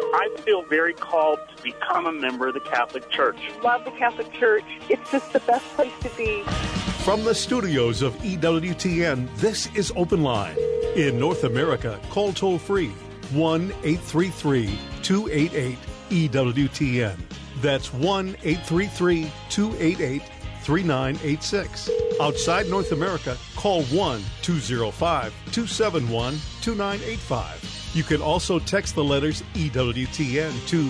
I feel very called to become a member of the Catholic Church. Love the Catholic Church. It's just the best place to be. From the studios of EWTN, this is Open Line. In North America, call toll-free 1-833-288-EWTN. That's 1-833-288-3986. Outside North America, call 1-205-271-2985. You can also text the letters EWTN to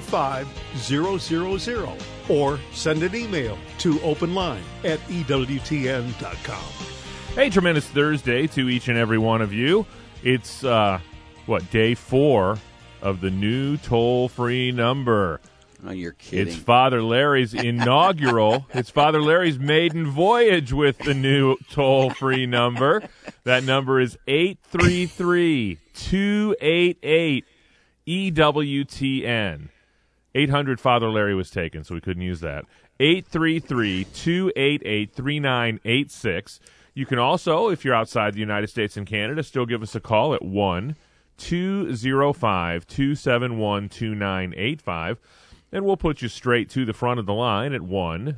55000 or send an email to openline@EWTN.com. Hey, tremendous Thursday to each and every one of you. It's, day 4 of the new toll-free number. Oh, you're kidding. It's Father Larry's inaugural. It's Father Larry's maiden voyage with the new toll-free number. That number is 833-288-EWTN. 800 Father Larry was taken, so we couldn't use that. 833-288-3986. You can also, if you're outside the United States and Canada, still give us a call at 1-205-271-2985. And we'll put you straight to the front of the line at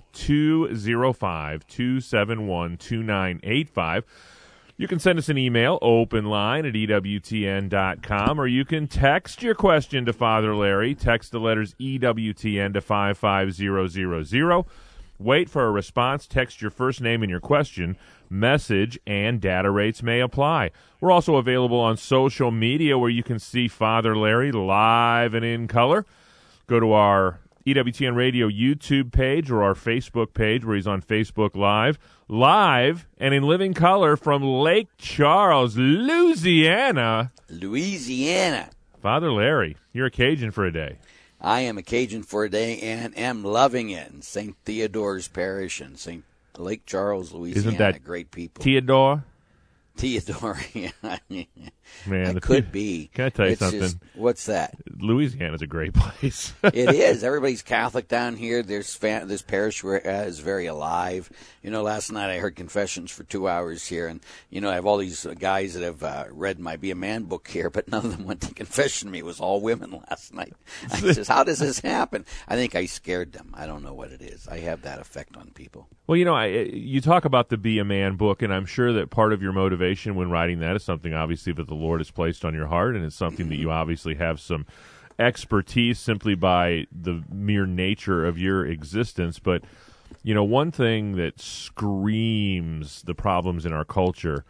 1-205-271-2985. You can send us an email, openline@EWTN.com, or you can text your question to Father Larry. Text the letters EWTN to 55000. Wait for a response. Text your first name and your question. Message and data rates may apply. We're also available on social media where you can see Father Larry live and in color. Go to our EWTN Radio YouTube page or our Facebook page where he's on Facebook Live and in living color from Lake Charles, Louisiana. Father Larry, you're a Cajun for a day. I am a Cajun for a day and am loving it in St. Theodore's Parish in St. Lake Charles, Louisiana. Isn't that great people? Theodore? Theodore, yeah. Man, it could be. Can I tell you something? What's that? Louisiana's a great place. It is. Everybody's Catholic down here. This parish is very alive. You know, last night I heard confessions for 2 hours here, and, you know, I have all these guys that have read my Be a Man book here, but none of them went to confession me. It was all women last night. I says, how does this happen? I think I scared them. I don't know what it is. I have that effect on people. Well, you know, you talk about the Be a Man book, and I'm sure that part of your motivation when writing that is something, obviously, that the Lord has placed on your heart, and it's something that you obviously have some expertise simply by the mere nature of your existence. But, you know, one thing that screams the problems in our culture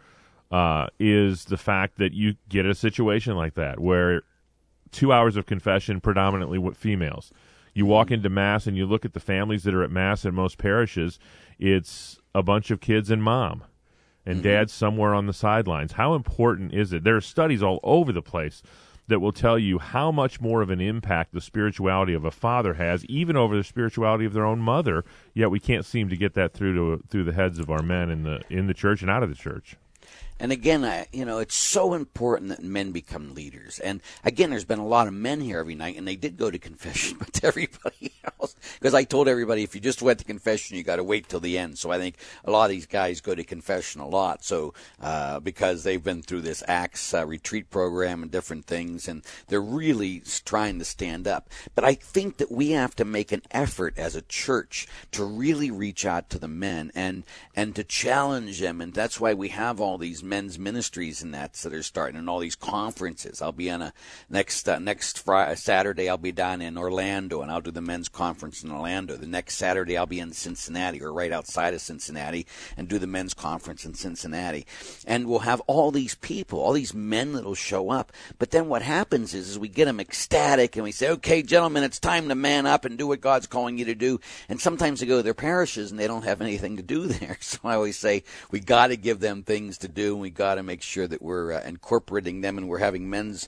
is the fact that you get a situation like that where 2 hours of confession, predominantly with females. You walk into Mass and you look at the families that are at Mass in most parishes, it's a bunch of kids and mom. And dad's somewhere on the sidelines. How important is it? There are studies all over the place that will tell you how much more of an impact the spirituality of a father has, even over the spirituality of their own mother, yet we can't seem to get that through the heads of our men in the church and out of the church. And again, it's so important that men become leaders. And again, there's been a lot of men here every night, and they did go to confession, but to everybody else, because I told everybody, if you just went to confession, you got to wait till the end. So I think a lot of these guys go to confession a lot. So because they've been through this Acts retreat program and different things, and they're really trying to stand up. But I think that we have to make an effort as a church to really reach out to the men and to challenge them, and that's why we have all these men's ministries and that are starting, and all these conferences. I'll be on a next Friday, Saturday. I'll be down in Orlando, and I'll do the men's conference in Orlando. The next Saturday, I'll be in Cincinnati, or right outside of Cincinnati, and do the men's conference in Cincinnati. And we'll have all these people, all these men that'll show up. But then what happens is we get them ecstatic, and we say, "Okay, gentlemen, it's time to man up and do what God's calling you to do." And sometimes they go to their parishes and they don't have anything to do there. So I always say we got to give them things to do. We got to make sure that we're incorporating them, and we're having men's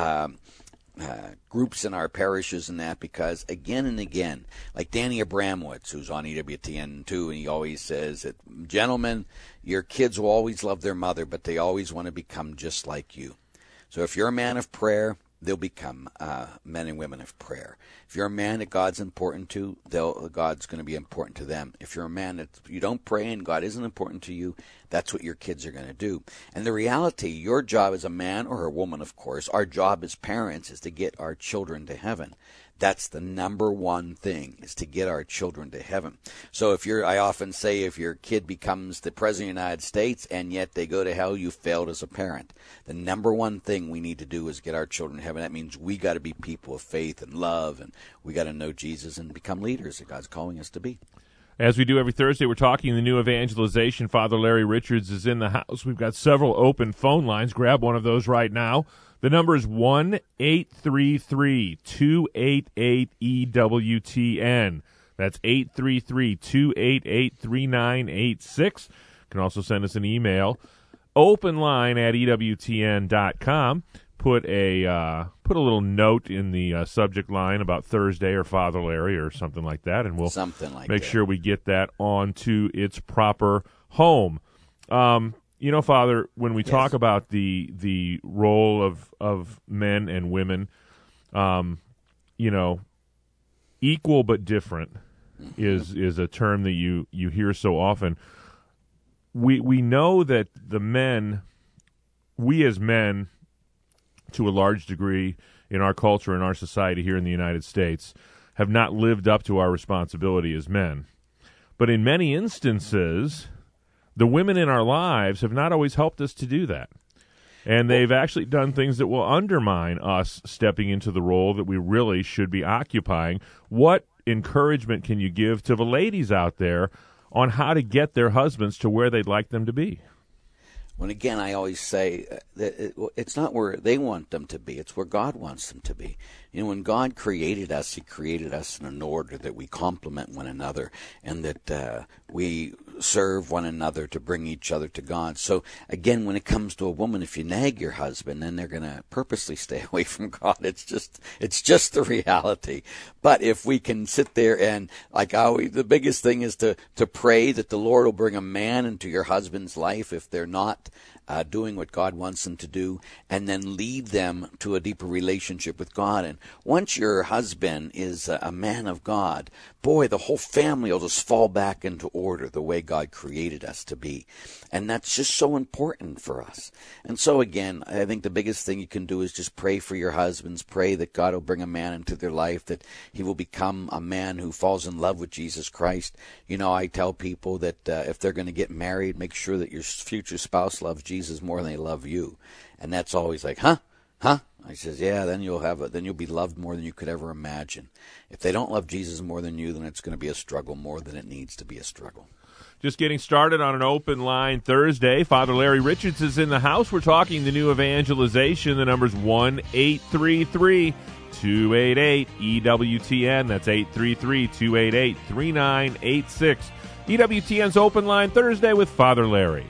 groups in our parishes and that, because again and again, like Danny Abramowitz, who's on EWTN too, and he always says that, gentlemen, your kids will always love their mother, but they always want to become just like you. So if you're a man of prayer, they'll become men and women of prayer. If you're a man that God's important to, God's going to be important to them. If you're a man that you don't pray and God isn't important to you, that's what your kids are going to do. And the reality, your job as a man or a woman, of course, our job as parents is to get our children to heaven. That's the number one thing, is to get our children to heaven. So I often say, if your kid becomes the President of the United States and yet they go to hell, you failed as a parent. The number one thing we need to do is get our children to heaven. That means we got to be people of faith and love, and we got to know Jesus and become leaders that God's calling us to be. As we do every Thursday, we're talking the new evangelization. Father Larry Richards is in the house. We've got several open phone lines. Grab one of those right now. The number is 1-833-288-EWTN. That's 833-288-3986. You can also send us an email, openline@EWTN.com. Put a little note in the subject line about Thursday or Father Larry or something like that, and we'll make sure we get that onto its proper home. Father, when we talk about the role of men and women, equal but different is a term that you hear so often. We know that we as men, to a large degree in our culture and our society here in the United States, have not lived up to our responsibility as men. But in many instances, the women in our lives have not always helped us to do that. And they've actually done things that will undermine us stepping into the role that we really should be occupying. What encouragement can you give to the ladies out there on how to get their husbands to where they'd like them to be? When again, I always say that it's not where they want them to be, it's where God wants them to be. When God created us, He created us in an order that we complement one another and that we serve one another to bring each other to God. So again, when it comes to a woman, if you nag your husband, then they're going to purposely stay away from God. It's just the reality. But if we can sit there and, the biggest thing is to pray that the Lord will bring a man into your husband's life if they're not doing what God wants them to do, and then lead them to a deeper relationship with God. And once your husband is a man of God, boy, the whole family will just fall back into order the way God created us to be. And that's just so important for us. And so again, I think the biggest thing you can do is just pray for your husbands. Pray that God will bring a man into their life, that he will become a man who falls in love with Jesus Christ. I tell people that if they're going to get married, make sure that your future spouse loves Jesus more than they love you. And that's always like, huh? I says, yeah, then you'll be loved more than you could ever imagine. If they don't love Jesus more than you, then it's going to be a struggle more than it needs to be a struggle. Just getting started on an open line Thursday. Father Larry Richards is in the house. We're talking the new evangelization. The number's 1-833-288-EWTN. That's 833-288-3986. EWTN's Open Line Thursday with Father Larry.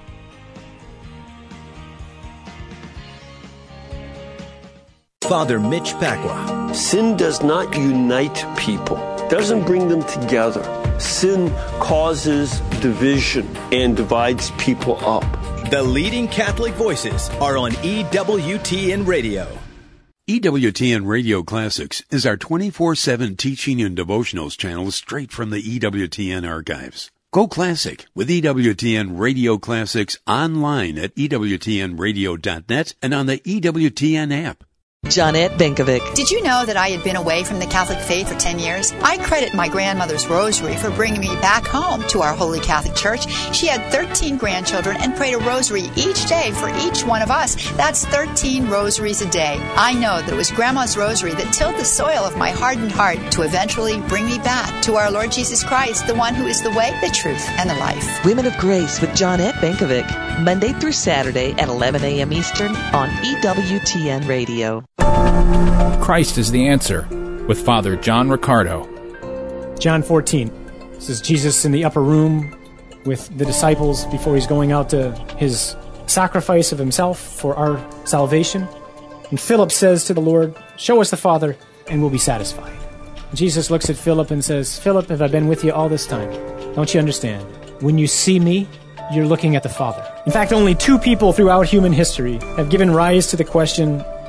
Father Mitch Pacwa. Sin does not unite people, doesn't bring them together. Sin causes division and divides people up. The leading Catholic voices are on EWTN Radio. EWTN Radio Classics is our 24/7 teaching and devotionals channel straight from the EWTN archives. Go Classic with EWTN Radio Classics online at EWTNradio.net and on the EWTN app. Johnette Benkovic. Did you know that I had been away from the Catholic faith for 10 years? I credit my grandmother's rosary for bringing me back home to our Holy Catholic Church. She had 13 grandchildren and prayed a rosary each day for each one of us. That's 13 rosaries a day. I know that it was Grandma's rosary that tilled the soil of my hardened heart to eventually bring me back to our Lord Jesus Christ, the one who is the way, the truth, and the life. Women of Grace with Johnette Benkovic. Monday through Saturday at 11 a.m. Eastern on EWTN Radio. Christ is the answer with Father John Riccardo. John 14. This is Jesus in the upper room with the disciples before he's going out to his sacrifice of himself for our salvation. And Philip says to the Lord, "Show us the Father and we'll be satisfied." Jesus looks at Philip and says, "Philip, have I been with you all this time? Don't you understand? When you see me, you're looking at the Father." In fact, only two people throughout human history have given rise to the question,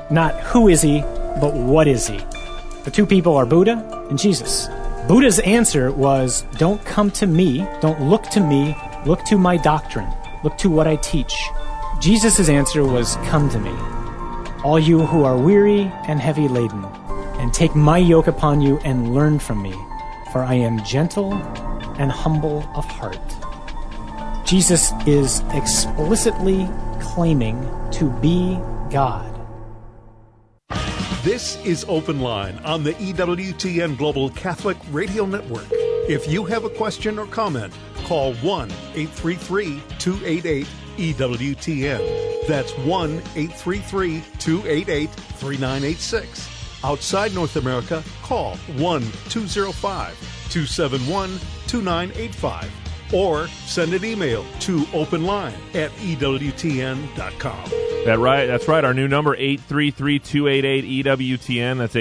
Not who is he, but what is he? The two people are Buddha and Jesus. Buddha's answer was, don't come to me, don't look to me, look to my doctrine, look to what I teach. Jesus' answer was, come to me, all you who are weary and heavy laden, and take my yoke upon you and learn from me, for I am gentle and humble of heart. Jesus is explicitly claiming to be God. This is Open Line on the EWTN Global Catholic Radio Network. If you have a question or comment, call 1-833-288-EWTN. That's 1-833-288-3986. Outside North America, call 1-205-271-2985. Or send an email to openline@EWTN.com. That's right. Our new number, 833-288-EWTN. That's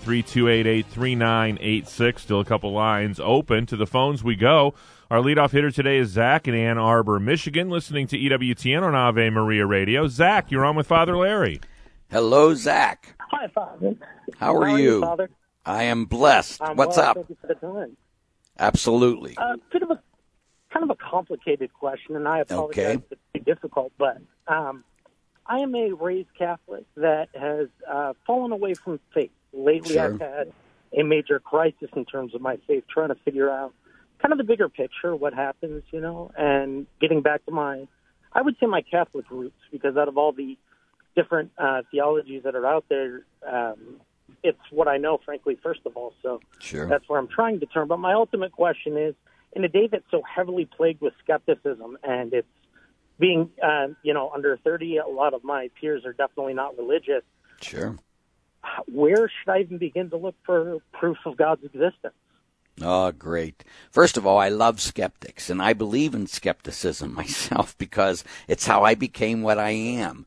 833-288-3986. Still a couple lines open. To the phones we go. Our leadoff hitter today is Zach in Ann Arbor, Michigan, listening to EWTN on Ave Maria Radio. Zach, you're on with Father Larry. Hello, Zach. Hi, Father. How are you? Father? I am blessed. What's up? Thank you for the time. Absolutely. Kind of a complicated question, and I apologize if it's too difficult, but I am a raised Catholic that has fallen away from faith. Lately, Sure. I've had a major crisis in terms of my faith, trying to figure out kind of the bigger picture, what happens, and getting back to my Catholic roots, because out of all the different theologies that are out there, it's what I know, frankly, first of all. So Sure. That's where I'm trying to turn. But my ultimate question is, in a day that's so heavily plagued with skepticism, and it's being, under 30, a lot of my peers are definitely not religious. Sure. Where should I even begin to look for proof of God's existence? Oh, great. First of all, I love skeptics, and I believe in skepticism myself because it's how I became what I am.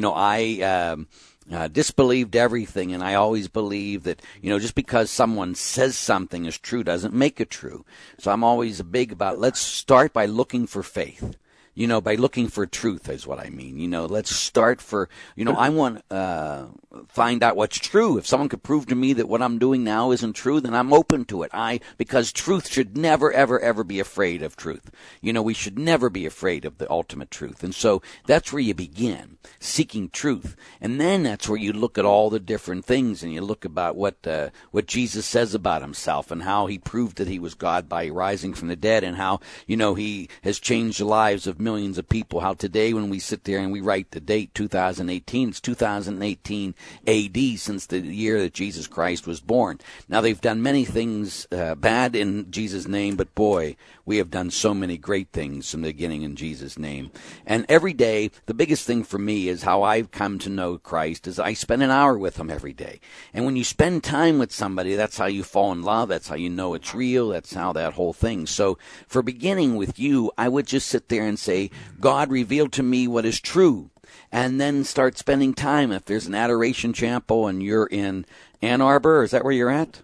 I disbelieved everything, and I always believe that, just because someone says something is true doesn't make it true. So I'm always big about, let's start by looking for faith. By looking for truth is what I mean. Let's start for, I want to find out what's true. If someone could prove to me that what I'm doing now isn't true, then I'm open to it. Because truth should never, ever, ever be afraid of truth. We should never be afraid of the ultimate truth. And so that's where you begin, seeking truth. And then that's where you look at all the different things, and you look about what Jesus says about himself and how he proved that he was God by rising from the dead, and how, he has changed the lives of millions of people. How today, when we sit there and we write the date 2018, it's 2018 AD, since the year that Jesus Christ was born. Now, they've done many things bad in Jesus' name, but boy, we have done so many great things from the beginning in Jesus' name. And every day, the biggest thing for me is how I've come to know Christ is I spend an hour with him every day. And when you spend time with somebody, that's how you fall in love. That's how you know it's real. That's how that whole thing. So for beginning with you, I would just sit there and say, God, reveal to me what is true. And then start spending time. If there's an adoration chapel and you're in Ann Arbor, is that where you're at?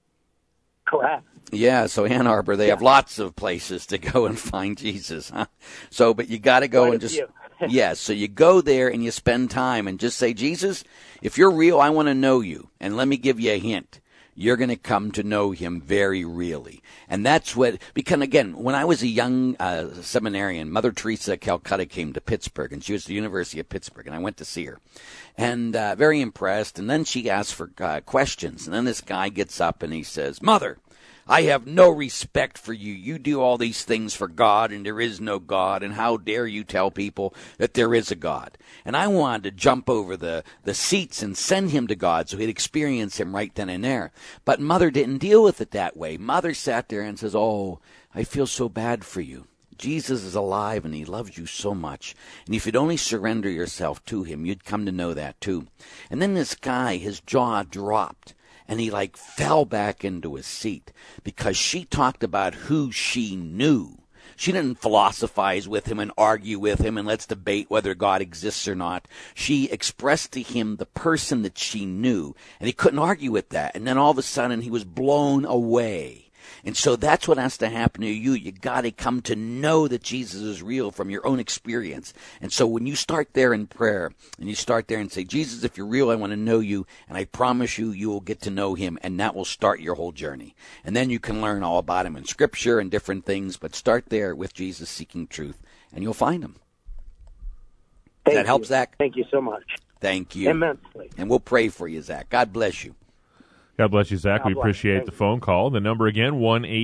Correct. Yeah, so Ann Arbor, they have lots of places to go and find Jesus, huh? So, but you got to go and just, so you go there and you spend time and just say, Jesus, if you're real, I want to know you. And let me give you a hint. You're going to come to know him very really. And that's because again, when I was a young seminarian, Mother Teresa of Calcutta came to Pittsburgh, and she was at the University of Pittsburgh, and I went to see her. And very impressed, and then she asked for questions. And then this guy gets up and he says, Mother, I have no respect for you. You do all these things for God, and there is no God, and how dare you tell people that there is a God? And I wanted to jump over the seats and send him to God so he'd experience him right then and there. But Mother didn't deal with it that way. Mother sat there and says, oh, I feel so bad for you. Jesus is alive, and he loves you so much. And if you'd only surrender yourself to him, you'd come to know that too. And then this guy, his jaw dropped. And he fell back into his seat because she talked about who she knew. She didn't philosophize with him and argue with him and let's debate whether God exists or not. She expressed to him the person that she knew, and he couldn't argue with that. And then all of a sudden he was blown away. And so that's what has to happen to you. You got to come to know that Jesus is real from your own experience. And so when you start there in prayer and you start there and say, Jesus, if you're real, I want to know you. And I promise you, you will get to know him. And that will start your whole journey. And then you can learn all about him in Scripture and different things. But start there with Jesus seeking truth, and you'll find him. Does that help, Zach? Thank you so much. Thank you. Immensely. And we'll pray for you, Zach. God bless you. God bless you, Zach. God We bless. appreciate Thank the you. phone call. The number again,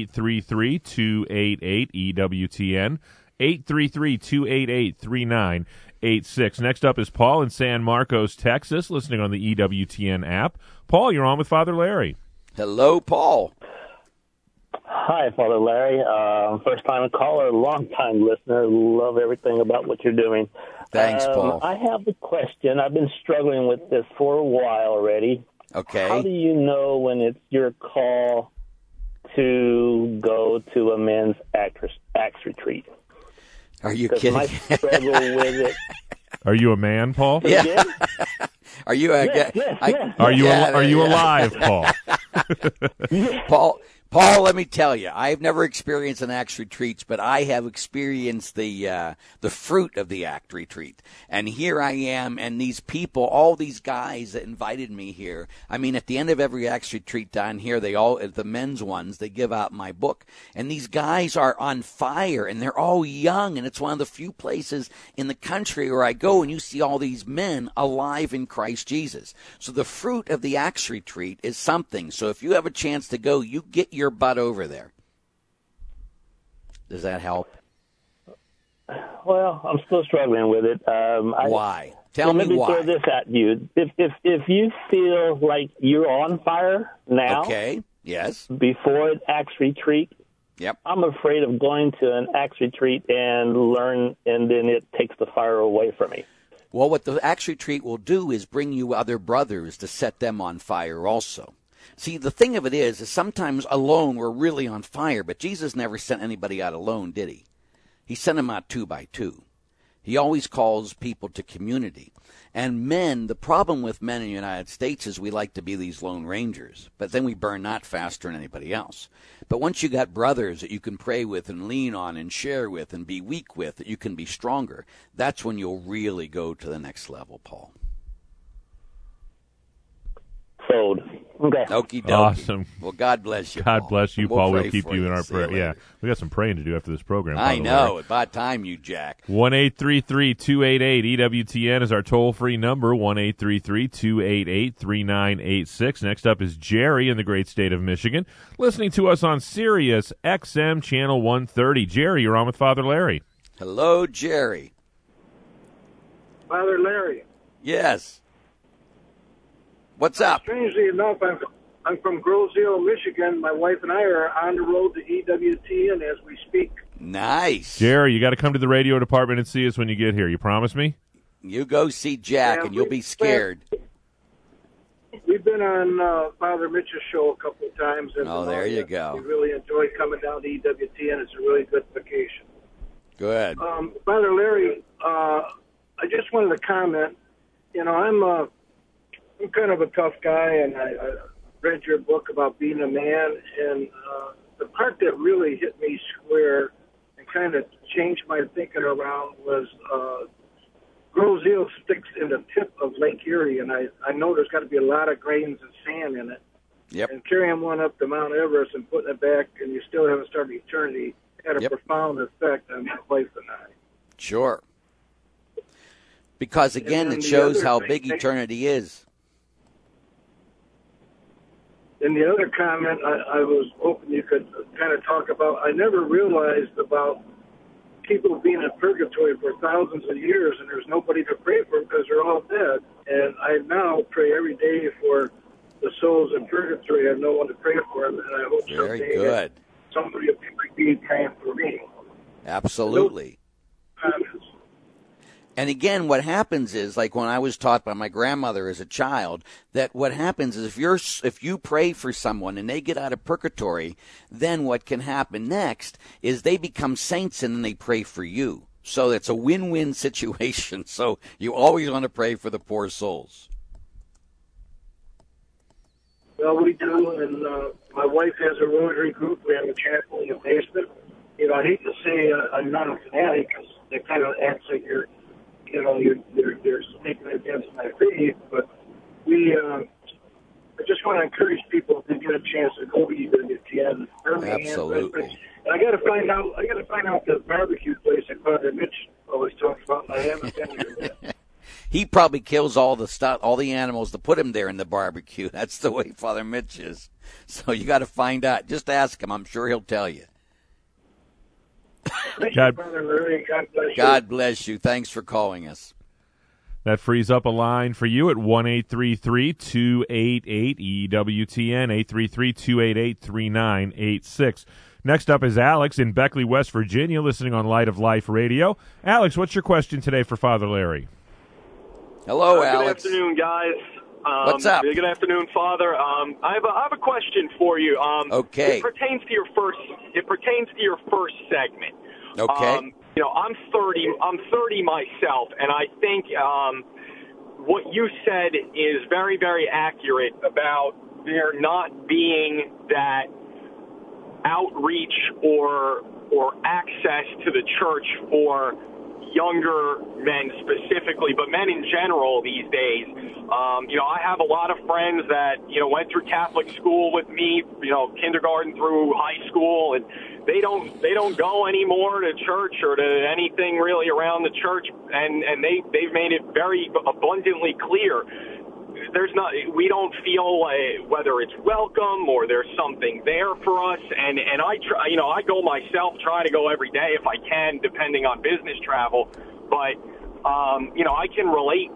1-833-288-EWTN, 833-288-3986. Next up is Paul in San Marcos, Texas, listening on the EWTN app. Paul, you're on with Father Larry. Hello, Paul. Hi, Father Larry. First-time caller, long-time listener. Love everything about what you're doing. Thanks, Paul. I have a question. I've been struggling with this for a while already. Okay. How do you know when it's your call to go to a men's Acts retreat? Are you 'Cause kidding? my struggle with it. Are you a man, Paul? Yeah. Are you a Yes. Are you alive, Paul? Paul, let me tell you, I've never experienced an Acts retreats, but I have experienced the fruit of the Act retreat. And here I am, and these people, all these guys that invited me here. I mean, at the end of every Acts retreat down here, the men's ones, they give out my book, and these guys are on fire, and they're all young, and it's one of the few places in the country where I go, and you see all these men alive in Christ Jesus. So the fruit of the Acts retreat is something. So if you have a chance to go, you get your butt over there. Does that help? Well, I'm still struggling with it. Why? Tell me Let me why. throw this at you. If you feel like you're on fire now, okay, yes, before an Acts retreat, yep, I'm afraid of going to an Acts retreat and learn, and then it takes the fire away from me. Well, what the Acts retreat will do is bring you other brothers to set them on fire also. See, the thing of it is sometimes alone we're really on fire, but Jesus never sent anybody out alone, did he? He sent them out 2 by 2. He always calls people to community. And men, the problem with men in the United States is we like to be these lone rangers, but then we burn out faster than anybody else. But once you got brothers that you can pray with and lean on and share with and be weak with, that you can be stronger, that's when you'll really go to the next level, Paul. Sold. Okay. Okie dokie. Awesome. Well, God bless you, God Paul. bless you, We'll Paul. pray We'll keep for you in our See prayer. you Yeah, later. we got some praying to do after this program. I Father know. Larry. About time, you Jack. 1-833-288-EWTN is our toll-free number, 1-833-288-3986. Next up is Jerry in the great state of Michigan, listening to us on Sirius XM Channel 130. Jerry, you're on with Father Larry. Hello, Jerry. Father Larry. Yes. What's up? Strangely enough, I'm from Groseville, Michigan. My wife and I are on the road to EWTN as we speak. Nice. Jerry, you got to come to the radio department and see us when you get here. You promise me? You go see Jack, and you'll be scared. We've been on Father Mitch's show a couple of times. And, Oh, there you go. We really enjoy coming down to EWTN. It's a really good vacation. Good. Father Larry, I just wanted to comment. You know, I'm kind of a tough guy, and I read your book about being a man, and the part that really hit me square and kind of changed my thinking around was Groseville sticks in the tip of Lake Erie, and I know there's got to be a lot of grains of sand in it. Yep. And carrying one up to Mount Everest and putting it back, and you still haven't started eternity, had a profound effect on my wife and I. Sure. Because, again, And it the shows other how thing- big eternity is. And the other comment I was hoping you could kind of talk about, I never realized about people being in purgatory for thousands of years, and there's nobody to pray for because they're all dead. And I now pray every day for the souls in purgatory. I have no one to pray for them, and I hope Very someday good. that somebody will be praying for me. Absolutely. Comments. And again, what happens is, like when I was taught by my grandmother as a child, that what happens is if you pray for someone and they get out of purgatory, then what can happen next is they become saints and then they pray for you. So it's a win-win situation. So you always want to pray for the poor souls. Well, we do, and my wife has a rotary group. We have a chapel in the basement. You know, I hate to say I'm not a fanatic because it kind of acts like you're speaking against my faith, but I just want to encourage people to get a chance to go to EWTN. Absolutely. And I got to find out the barbecue place that Father Mitch always talks about. And I haven't been there yet. He probably kills all the animals to put him there in the barbecue. That's the way Father Mitch is. So you got to find out. Just ask him. I'm sure he'll tell you. God bless you. God bless you. Thanks for calling us. That frees up a line for you at 1-833-288-EWTN, 833-288-3986. Next up is Alex in Beckley, West Virginia, listening on Light of Life Radio. Alex, what's your question today for Father Larry? Hello, Alex. Good afternoon, guys. What's up? Good afternoon, Father. I have a question for you. Okay. It pertains to your first segment. Okay. You know, I'm 30 myself, and I think what you said is very, very accurate about there not being that outreach or access to the church for younger men specifically, but men in general these days. You know, I have a lot of friends that, you know, went through Catholic school with me, you know, kindergarten through high school, and they don't go anymore to church or to anything really around the church, and they've made it very abundantly clear. We don't feel whether it's welcome or there's something there for us, and I try, you know, I go myself, try to go every day if I can, depending on business travel, but you know, I can relate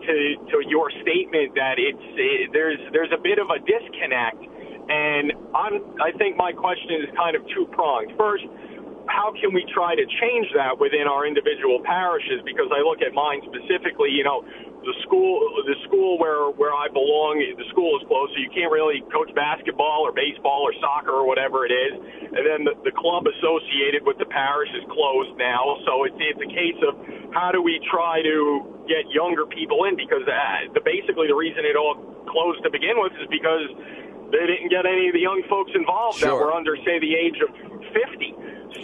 to your statement that there's a bit of a disconnect, and I think my question is kind of two-pronged. First, how can we try to change that within our individual parishes? Because I look at mine specifically, you know, the school where I belong, the school is closed, so you can't really coach basketball or baseball or soccer or whatever it is. And then the club associated with the parish is closed now. So it's a case of how do we try to get younger people in? Because basically the reason it all closed to begin with is because they didn't get any of the young folks involved that were under, say, the age of 50.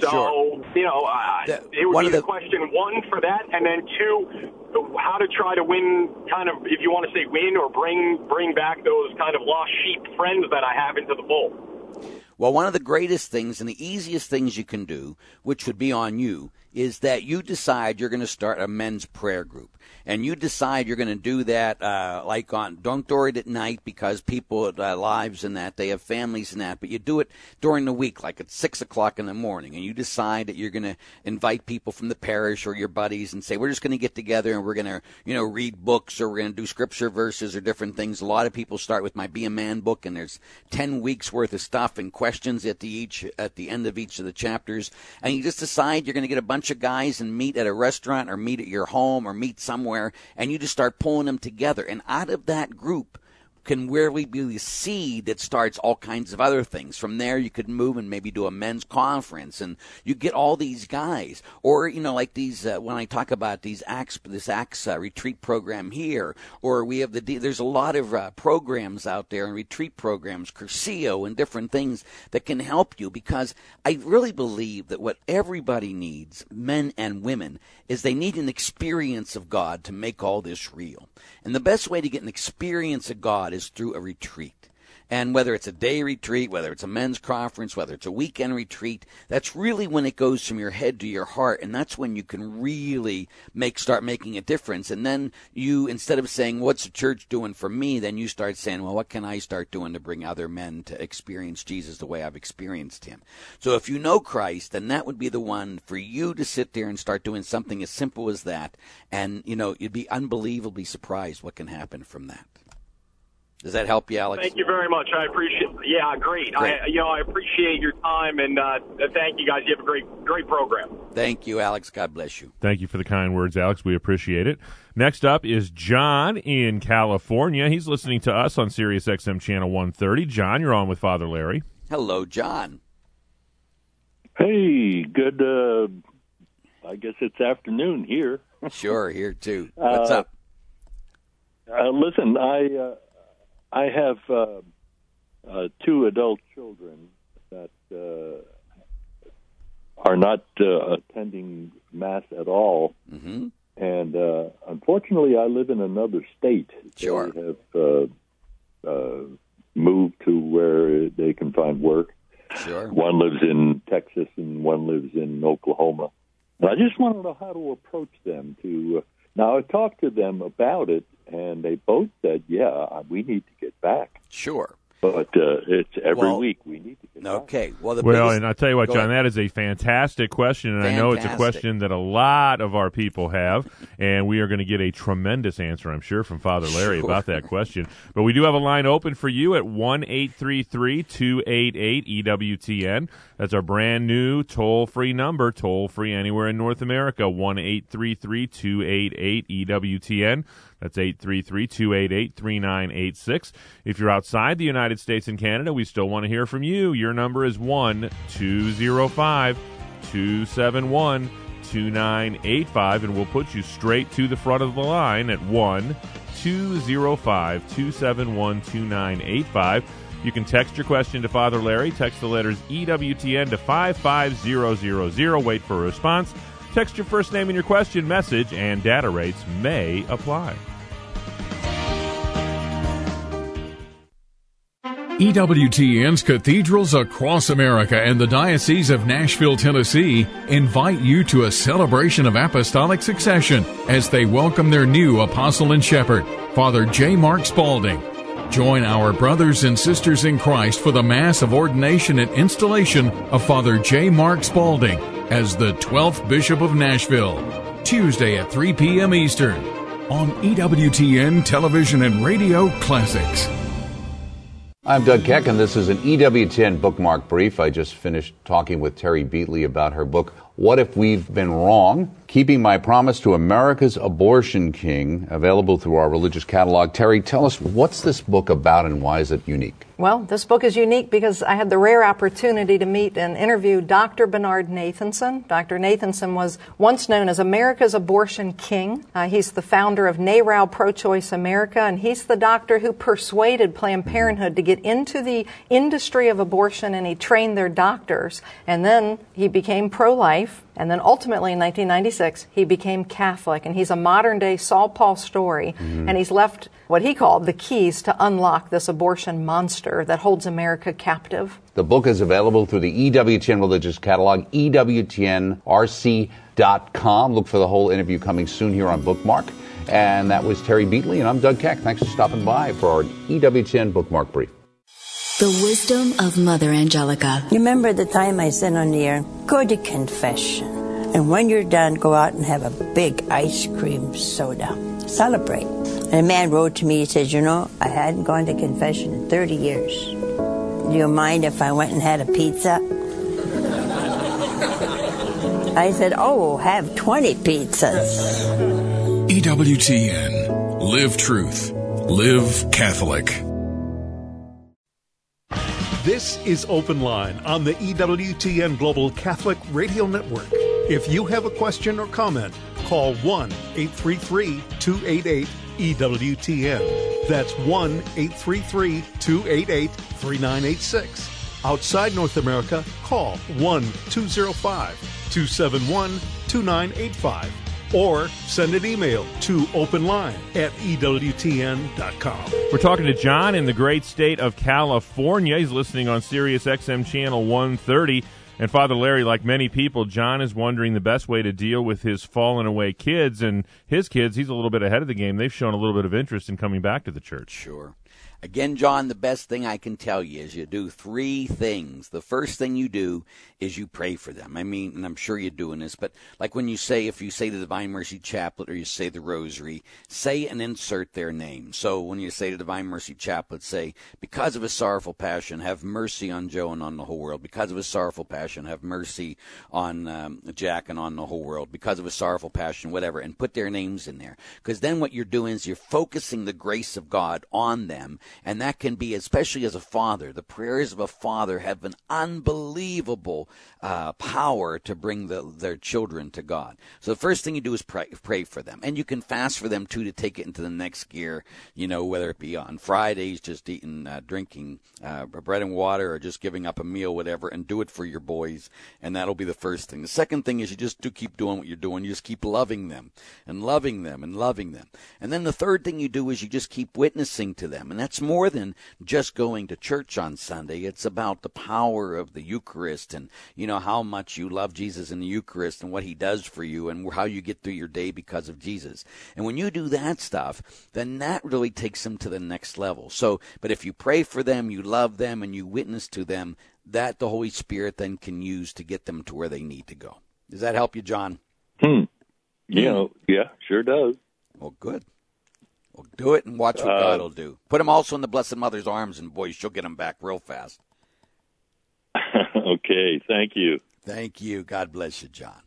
So, you know, it would be the question, one, for that, and then two, how to try to win, kind of, if you want to say win or bring back those kind of lost sheep friends that I have into the fold. Well, one of the greatest things and the easiest things you can do, which would be on you, is that you decide you're going to start a men's prayer group. And you decide you're going to do that don't do it at night because people have lives and that, they have families and that, but you do it during the week, like at 6 o'clock in the morning, and you decide that you're going to invite people from the parish or your buddies and say, we're just going to get together and we're going to, you know, read books or we're going to do scripture verses or different things. A lot of people start with my Be a Man book, and there's 10 weeks worth of stuff and questions at the end of each of the chapters, and you just decide you're going to get a bunch of guys and meet at a restaurant or meet at your home or meet somewhere, and you just start pulling them together. And out of that group can really be the seed that starts all kinds of other things. From there, you could move and maybe do a men's conference, and you get all these guys. Or, you know, like these, when I talk about this Acts retreat program here, or we have there's a lot of programs out there and retreat programs, Curcio and different things that can help you, because I really believe that what everybody needs, men and women, is they need an experience of God to make all this real. And the best way to get an experience of God is through a retreat. And whether it's a day retreat, whether it's a men's conference, whether it's a weekend retreat, that's really when it goes from your head to your heart, and that's when you can really start making a difference. And then you, instead of saying, what's the church doing for me, then you start saying, well, what can I start doing to bring other men to experience Jesus the way I've experienced him? So if you know Christ, then that would be the one for you to sit there and start doing something as simple as that. And, you know, you'd be unbelievably surprised what can happen from that. Does that help you, Alex? Thank you very much. I appreciate it. Yeah, great. I appreciate your time, and thank you, guys. You have a great program. Thank you, Alex. God bless you. Thank you for the kind words, Alex. We appreciate it. Next up is John in California. He's listening to us on Sirius XM Channel 130. John, you're on with Father Larry. Hello, John. Hey, good, I guess it's afternoon here. Sure, here too. What's up? Listen, I have two adult children that are not attending Mass at all. Mm-hmm. And unfortunately, I live in another state. Sure. They have moved to where they can find work. Sure. One lives in Texas and one lives in Oklahoma. And I just want to know how to approach them. Now, I talked to them about it, and they both said, yeah, we need to get back. Sure. But it's every week we need to get back. Okay. And I'll tell you what, John, that is a fantastic question, and I know it's a question that a lot of our people have, and we are going to get a tremendous answer, I'm sure, from Father Larry about that question. But we do have a line open for you at 1-833-288-EWTN. That's our brand-new toll-free number, toll-free anywhere in North America, 1-833-288-EWTN. That's 833-288-3986. If you're outside the United States and Canada, we still want to hear from you. Your number is 1-205-271-2985, and we'll put you straight to the front of the line at 1-205-271-2985. You can text your question to Father Larry. Text the letters EWTN to 55000. Wait for a response. Text your first name and your question, message, and data rates may apply. EWTN's cathedrals across America and the Diocese of Nashville, Tennessee invite you to a celebration of apostolic succession as they welcome their new apostle and shepherd, Father J. Mark Spalding. Join our brothers and sisters in Christ for the Mass of Ordination and Installation of Father J. Mark Spalding as the 12th Bishop of Nashville, Tuesday at 3 p.m. Eastern on EWTN Television and Radio Classics. I'm Doug Keck, and this is an EWTN Bookmark Brief. I just finished talking with Terry Beatley about her book, What If We've Been Wrong? Keeping My Promise to America's Abortion King, available through our religious catalog. Terry, tell us, what's this book about and why is it unique? Well, this book is unique because I had the rare opportunity to meet and interview Dr. Bernard Nathanson. Dr. Nathanson was once known as America's Abortion King. He's the founder of NARAL Pro-Choice America, and he's the doctor who persuaded Planned Parenthood to get into the industry of abortion, and he trained their doctors. And then he became pro-life. And then ultimately in 1996, he became Catholic, and he's a modern-day Saul Paul Story, and he's left what he called the keys to unlock this abortion monster that holds America captive. The book is available through the EWTN Religious Catalog, EWTNRC.com. Look for the whole interview coming soon here on Bookmark. And that was Terry Beatley, and I'm Doug Keck. Thanks for stopping by for our EWTN Bookmark Brief. The wisdom of Mother Angelica. You remember the time I said on the air, go to confession. And when you're done, go out and have a big ice cream soda. Celebrate. And a man wrote to me, he said, you know, I hadn't gone to confession in 30 years. Do you mind if I went and had a pizza? I said, oh, have 20 pizzas. EWTN. Live truth. Live Catholic. This is Open Line on the EWTN Global Catholic Radio Network. If you have a question or comment, call 1-833-288-EWTN. That's 1-833-288-3986. Outside North America, call 1-205-271-2985. Or send an email to openline@EWTN.com. We're talking to John in the great state of California. He's listening on Sirius XM Channel 130. And Father Larry, like many people, John is wondering the best way to deal with his fallen away kids. And his kids, he's a little bit ahead of the game. They've shown a little bit of interest in coming back to the church. Sure. Again, John, the best thing I can tell you is you do three things. The first thing you do is you pray for them. I mean, and I'm sure you're doing this, but like when you say, if you say the Divine Mercy Chaplet or you say the Rosary, say and insert their name. So when you say the Divine Mercy Chaplet, say, because of his sorrowful passion, have mercy on Joe and on the whole world. Because of his sorrowful passion, have mercy on Jack and on the whole world. Because of his sorrowful passion, whatever, and put their names in there. Because then what you're doing is you're focusing the grace of God on them. And that can be, especially as a father, the prayers of a father have an unbelievable power to bring their children to God. So the first thing you do is pray for them. And you can fast for them, too, to take it into the next gear, whether it be on Fridays, just eating, drinking bread and water, or just giving up a meal, whatever, and do it for your boys. And that'll be the first thing. The second thing is you just do keep doing what you're doing. You just keep loving them and loving them and loving them. And then the third thing you do is you just keep witnessing to them. And that's more than just going to church on Sunday. It's about the power of the Eucharist and, how much you love Jesus in the Eucharist and what he does for you and how you get through your day because of Jesus. And when you do that stuff, then that really takes them to the next level. So, but if you pray for them, you love them, and you witness to them, that the Holy Spirit then can use to get them to where they need to go. Does that help you, John? Yeah, sure does. Well, good. Well, do it and watch what God will do. Put them also in the Blessed Mother's arms, and boy, she'll get them back real fast. Okay, thank you. Thank you. God bless you, John.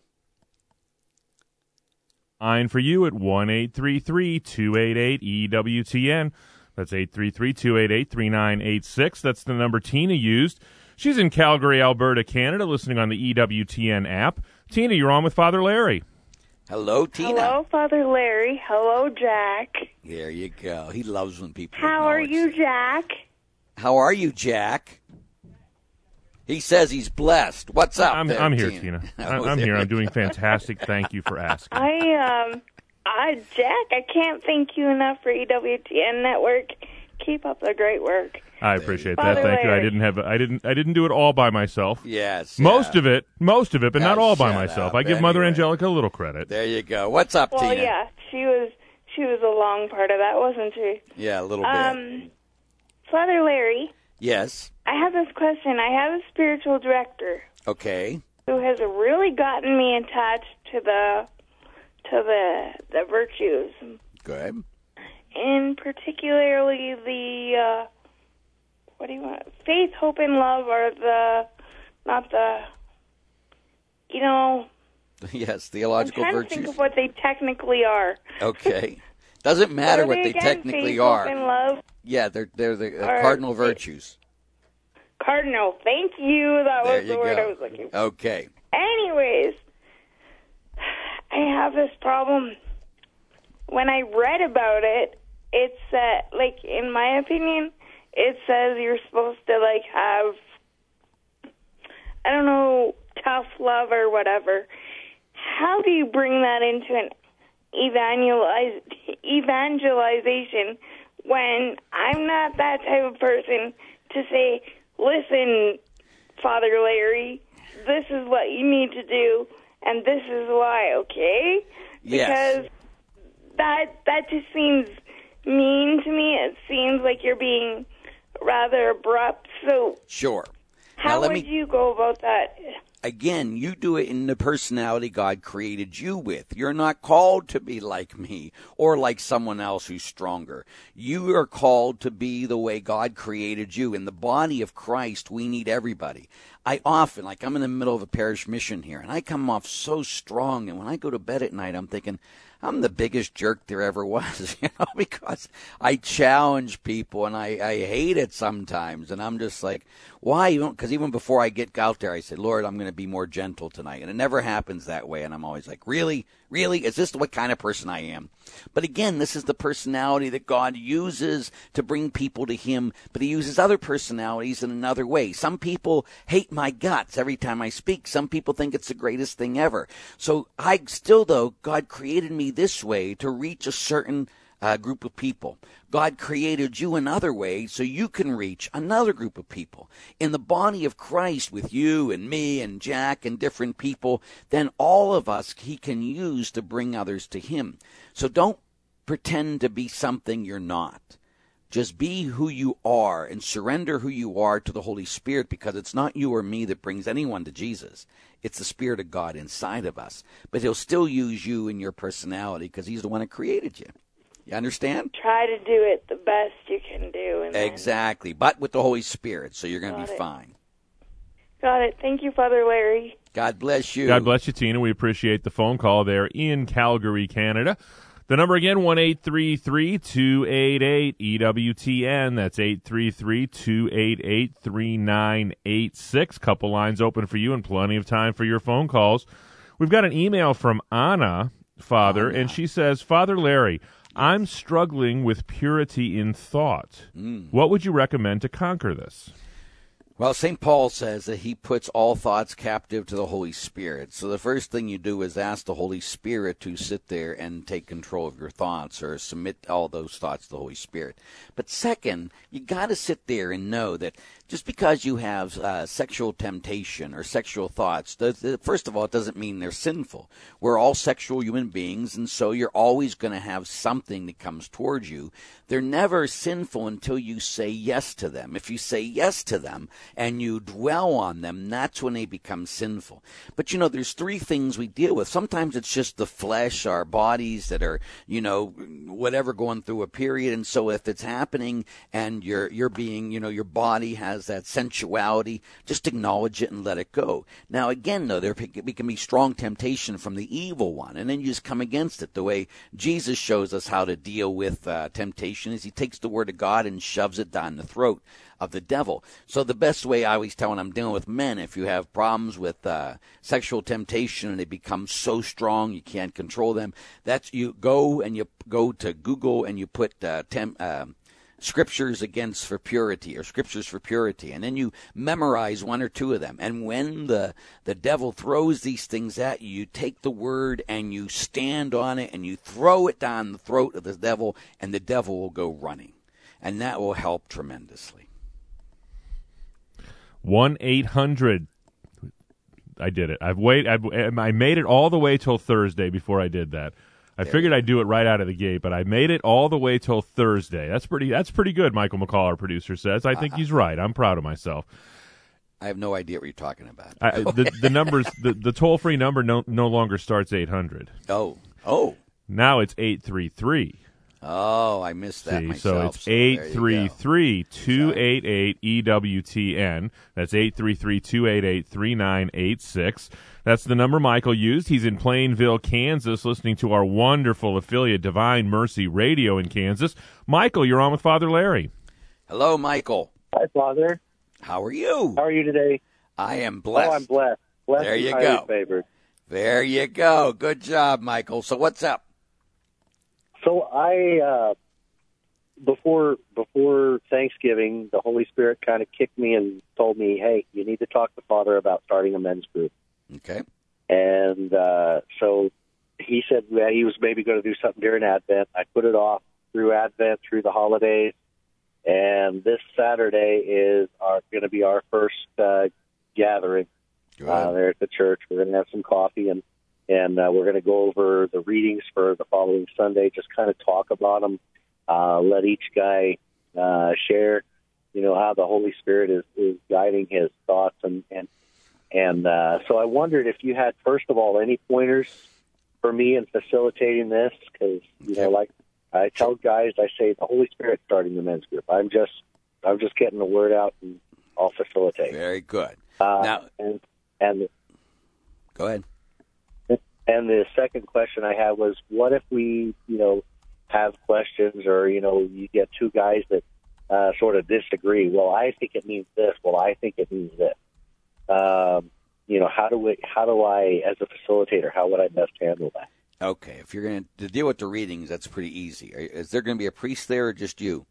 Line for you at 1-833-288-EWTN. That's 833-288-3986. That's the number Tina used. She's in Calgary, Alberta, Canada, listening on the EWTN app. Tina, you're on with Father Larry. Hello, Tina. Hello, Father Larry. Hello, Jack. There you go. He loves when people How are you, Jack? How are you, Jack? He says he's blessed. What's up? I'm here, Tina. I'm here. I'm doing fantastic. Thank you for asking. Jack, I can't thank you enough for EWTN Network. Keep up the great work. I appreciate that. Father Thank you. Larry. I didn't do it all by myself. Yes. Most of it, but not all by myself. up. I give Mother Anyway. Angelica a little credit. There you go. What's up, Well, Tina? yeah, she was a long part of that, wasn't she? Yeah, a little bit. Father Larry, Yes. I have this question. I have a spiritual director Okay. who has really gotten me attached to the virtues, Good. and particularly the faith, hope, and love are Yes, theological I'm trying virtues. to think of what they technically are. Okay. Doesn't matter what they again? technically faith, are. Hope, and love. Yeah, they're the Are- cardinal virtues. Cardinal. Thank you. That There was you the word go. I was looking for. Okay. Anyways, I have this problem. When I read about it, it said, in my opinion, it says you're supposed to, have, tough love or whatever. How do you bring that into an evangelization when I'm not that type of person to say, listen, Father Larry, this is what you need to do, and this is why, okay? Yes. Because that just seems mean to me. It seems like you're being rather abrupt. So Sure. how let would me- you go about that? Again, you do it in the personality God created you with. You're not called to be like me or like someone else who's stronger. You are called to be the way God created you. In the body of Christ, we need everybody. I often, I'm in the middle of a parish mission here, and I come off so strong, and when I go to bed at night, I'm thinking, I'm the biggest jerk there ever was, because I challenge people, and I hate it sometimes, and I'm just like, why? Because even before I get out there, I said, Lord, I'm going to be more gentle tonight, and it never happens that way, and I'm always like, really? Is this what kind of person I am? But again, this is the personality that God uses to bring people to Him, but He uses other personalities in another way. Some people hate my guts every time I speak. Some people think it's the greatest thing ever. So God created me this way to reach a certain group of people. God created you another way so you can reach another group of people. In the body of Christ, with you and me and Jack and different people, then all of us He can use to bring others to Him. So don't pretend to be something you're not. Just be who you are and surrender who you are to the Holy Spirit, because it's not you or me that brings anyone to Jesus. It's the Spirit of God inside of us. But He'll still use you and your personality because He's the one that created you. You understand? Try to do it the best you can do. And Exactly. But with the Holy Spirit, so you're going to be Got it. fine. Got it. Thank you, Father Larry. God bless you. God bless you, Tina. We appreciate the phone call there in Calgary, Canada. The number again, 1-833-288-EWTN. That's 833-288-3986. Couple lines open for you and plenty of time for your phone calls. We've got an email from Anna, Father, and she says, Father Larry, I'm struggling with purity in thought. What would you recommend to conquer this? Well, St. Paul says that he puts all thoughts captive to the Holy Spirit. So the first thing you do is ask the Holy Spirit to sit there and take control of your thoughts, or submit all those thoughts to the Holy Spirit. But second, you got to sit there and know that just because you have sexual temptation or sexual thoughts, first of all, it doesn't mean they're sinful. We're all sexual human beings, and so you're always going to have something that comes towards you. They're never sinful until you say yes to them. If you say yes to them and you dwell on them, that's when they become sinful. But, there's three things we deal with. Sometimes it's just the flesh, our bodies that are, whatever, going through a period. And so if it's happening and you're being, your body has that sensuality, just acknowledge it and let it go. Now, again, though, there can be strong temptation from the evil one, and then you just come against it. The way Jesus shows us how to deal with temptation is he takes the word of God and shoves it down the throat of the devil. So the best way, I always tell when I'm dealing with men, if you have problems with sexual temptation and they become so strong you can't control them, that's you go to Google and you put scriptures for purity, or scriptures for purity, and then you memorize one or two of them. And when the devil throws these things at you, you take the word and you stand on it and you throw it down the throat of the devil, and the devil will go running. And that will help tremendously. 1-800. I did it. I made it all the way till Thursday before I did that. I figured I'd do it right out of the gate, but I made it all the way till Thursday. That's pretty good, Michael McCall, our producer, says. I think he's right. I'm proud of myself. I have no idea what you're talking about. The numbers, the toll-free number no longer starts 800. Oh. Now it's 833. Oh, I missed that myself. So it's 833-288-EWTN. That's 833-288-3986. That's the number Michael used. He's in Plainville, Kansas, listening to our wonderful affiliate, Divine Mercy Radio in Kansas. Michael, you're on with Father Larry. Hello, Michael. Hi, Father. How are you? How are you today? I am blessed. Oh, I'm blessed. Blessed there you and go. Favored. There you go. Good job, Michael. So what's up? So I, before Thanksgiving, the Holy Spirit kind of kicked me and told me, hey, you need to talk to Father about starting a men's group. Okay. And so he said that he was maybe going to do something during Advent. I put it off through Advent, through the holidays. And this Saturday is going to be our first gathering there at the church. We're going to have some coffee, and we're going to go over the readings for the following Sunday, just kind of talk about them, let each guy share, how the Holy Spirit is guiding his thoughts. And so I wondered if you had, first of all, any pointers for me in facilitating this, because, like I tell guys, I say the Holy Spirit's starting the men's group. I'm just getting the word out, and I'll facilitate. Very good. Now, and go ahead. And the second question I had was, what if we, have questions, or, you get two guys that sort of disagree? Well, I think it means this. Well, I think it means this. How do I, as a facilitator, how would I best handle that? Okay, if you're going to deal with the readings, that's pretty easy. Is there going to be a priest there, or just you?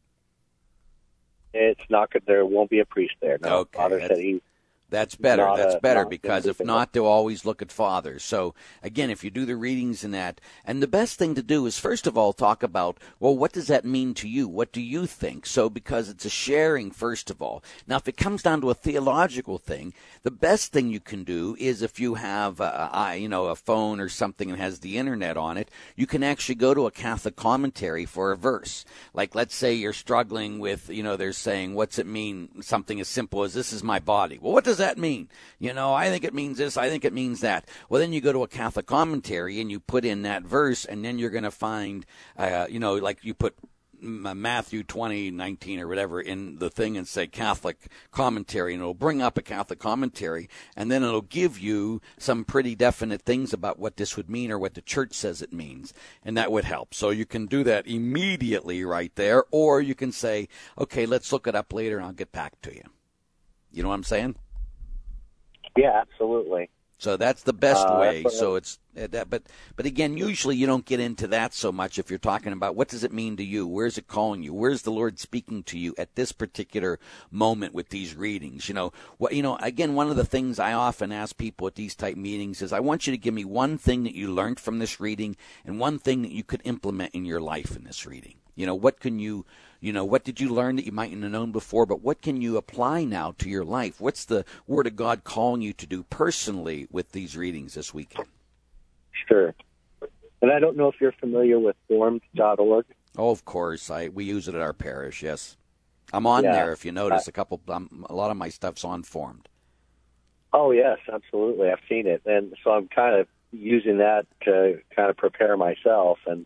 It's not good. There won't be a priest there. No, okay, Father said he. That's better. That's better, because if not, they'll always look at Father. So, again, if you do the readings and that, and the best thing to do is, first of all, talk about, well, what does that mean to you? What do you think? So, because it's a sharing, first of all. Now, if it comes down to a theological thing, the best thing you can do is, if you have, a phone or something and has the internet on it, you can actually go to a Catholic commentary for a verse. Like, let's say you're struggling with, they're saying, what's it mean? Something as simple as, this is my body. Well, what does that mean? I think it means this, I think it means that. Well, then you go to a Catholic commentary and you put in that verse, and then you're going to find, like you put Matthew 20:19 or whatever in the thing and say Catholic commentary, and it'll bring up a Catholic commentary, and then it'll give you some pretty definite things about what this would mean or what the church says it means, and that would help. So you can do that immediately right there, or you can say, okay, let's look it up later and I'll get back to you. You know what I'm saying? Yeah, absolutely. So that's the best way. So it's but again, usually you don't get into that so much if you're talking about what does it mean to you? Where's it calling you? Where's the Lord speaking to you at this particular moment with these readings? Again, one of the things I often ask people at these type meetings is I want you to give me one thing that you learned from this reading and one thing that you could implement in your life in this reading. What can you what did you learn that you mightn't have known before, but what can you apply now to your life? What's the Word of God calling you to do personally with these readings this weekend? Sure. And I don't know if you're familiar with formed.org. Oh, of course. We use it at our parish, yes. I'm on there, if you notice. A lot of my stuff's on Formed. Oh, yes, absolutely. I've seen it. And so I'm kind of using that to kind of prepare myself and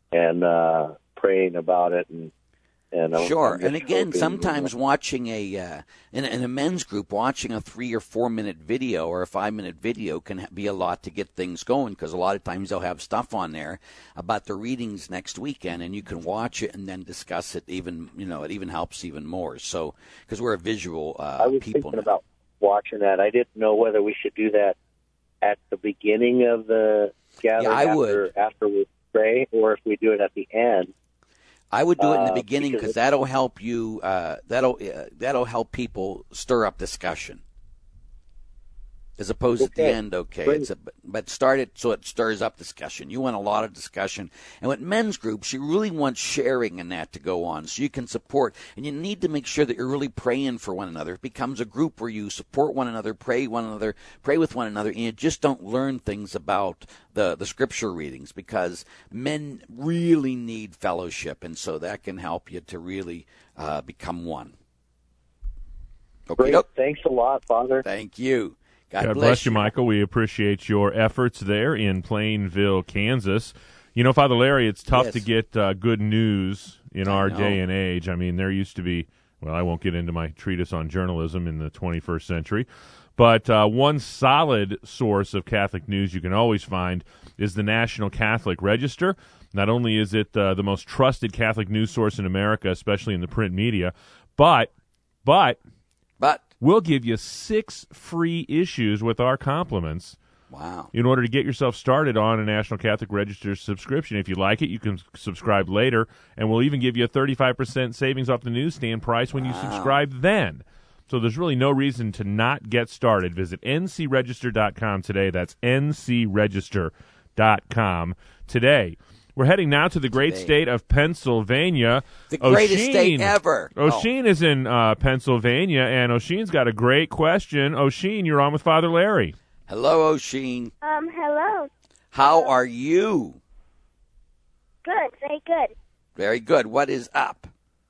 praying about it and sure. And again, sometimes watching in a men's group, watching a 3 or 4 minute video or a 5-minute video can be a lot to get things going, because a lot of times they'll have stuff on there about the readings next weekend, and you can watch it and then discuss it. Even it even helps even more. So because we're a visual I was people thinking about watching that. I didn't know whether we should do that at the beginning of the gathering after we pray, or if we do it at the end. I would do it in the beginning because that'll help you. That'll help people stir up discussion, as opposed at the end. Okay, but start it so it stirs up discussion. You want a lot of discussion, and with men's groups, you really want sharing in that to go on, so you can support. And you need to make sure that you're really praying for one another. It becomes a group where you support one another, pray with one another, and you just don't learn things about the scripture readings, because men really need fellowship, and so that can help you to really become one. Okay. Great. Thanks a lot, Father. Thank you. God bless you, Michael. We appreciate your efforts there in Plainville, Kansas. Father Larry, it's tough to get good news in our day and age. I mean, there used to be, well, I won't get into my treatise on journalism in the 21st century, but one solid source of Catholic news you can always find is the National Catholic Register. Not only is it the most trusted Catholic news source in America, especially in the print media, but we'll give you 6 free issues with our compliments. Wow. In order to get yourself started on a National Catholic Register subscription. If you like it, you can subscribe later, and we'll even give you a 35% savings off the newsstand price when you subscribe then. So there's really no reason to not get started. Visit ncregister.com today. That's ncregister.com today. We're heading now to the great state of Pennsylvania. The greatest state ever. Oisin is in Pennsylvania, and Oisin's got a great question. Oisin, you're on with Father Larry. Hello, Oisin. Hello. How are you? Good, very good. Very good. What is up?